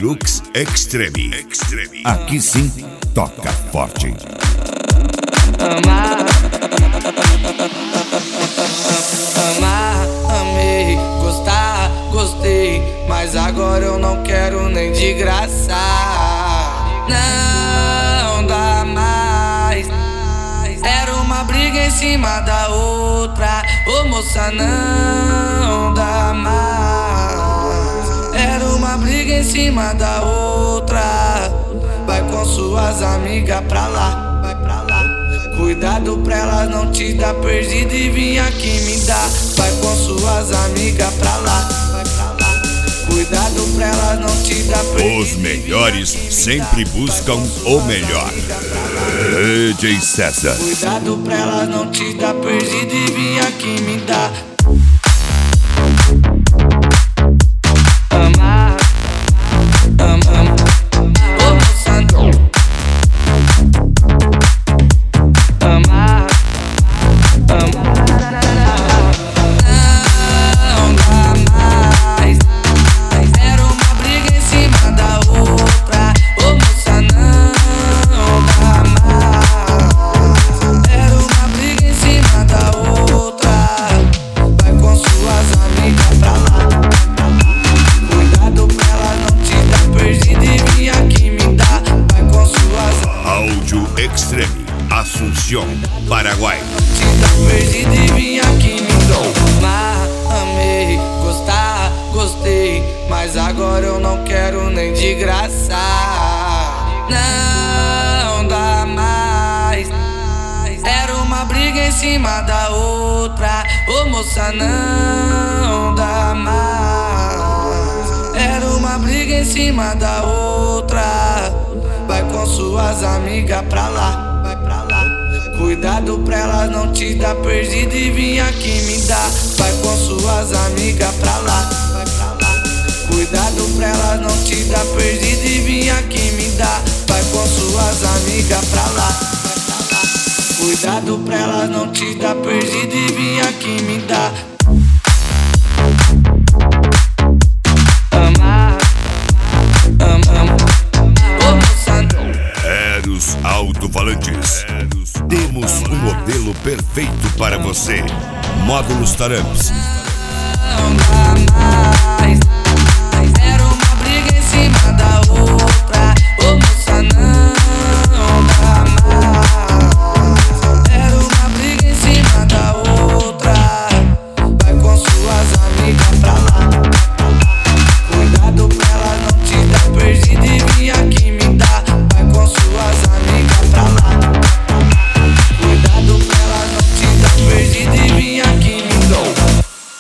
Hilux Extreme. Aqui sim, toca forte. Amar, amei, gostar, gostei, mas agora eu não quero nem de graça. Não dá mais. Era uma briga em cima da outra. Ô moça, não dá mais. Era uma briga em cima da outra. Vai com suas amigas pra lá, vai pra lá. Cuidado pra elas não te dar perdido e vir aqui me dar. Vai com suas amigas pra lá, vai pra lá. Cuidado pra elas não te dar perdido. Os melhores sempre buscam o melhor. DJ César. Cuidado pra elas não te dar perdido e vir aqui me dar. Amar, ô moça, amar, não dá mais. Era uma briga em cima da outra. Ô moça, não dá mais. Era uma briga em cima da outra. Vai com suas amigas pra lá. Cuidado pra ela não te dar perdido e vir aqui me dar. Vai com suas Áudio Extreme, Assunção, Paraguai. te dar perdido e vim aqui me amar, amei, gostar, gostei, mas agora eu não quero nem de graça. Não dá mais. Era uma briga em cima da outra. Ô moça, não dá mais. Era uma briga em cima da outra. Vai com suas amigas pra lá, vai pra lá. Cuidado pra elas não te dar perdido e vir aqui me dar. Vai com suas amigas pra lá, vai pra lá. Cuidado pra elas não te dar perdido e vir aqui me dar. Vai com suas amigas pra lá, vai pra lá. Cuidado pra elas não te dar perdido e vir aqui me dar. Amar, ô moça, Eros Alto-Falantes. Temos um modelo perfeito para você. Módulos Taramps. não dá mais.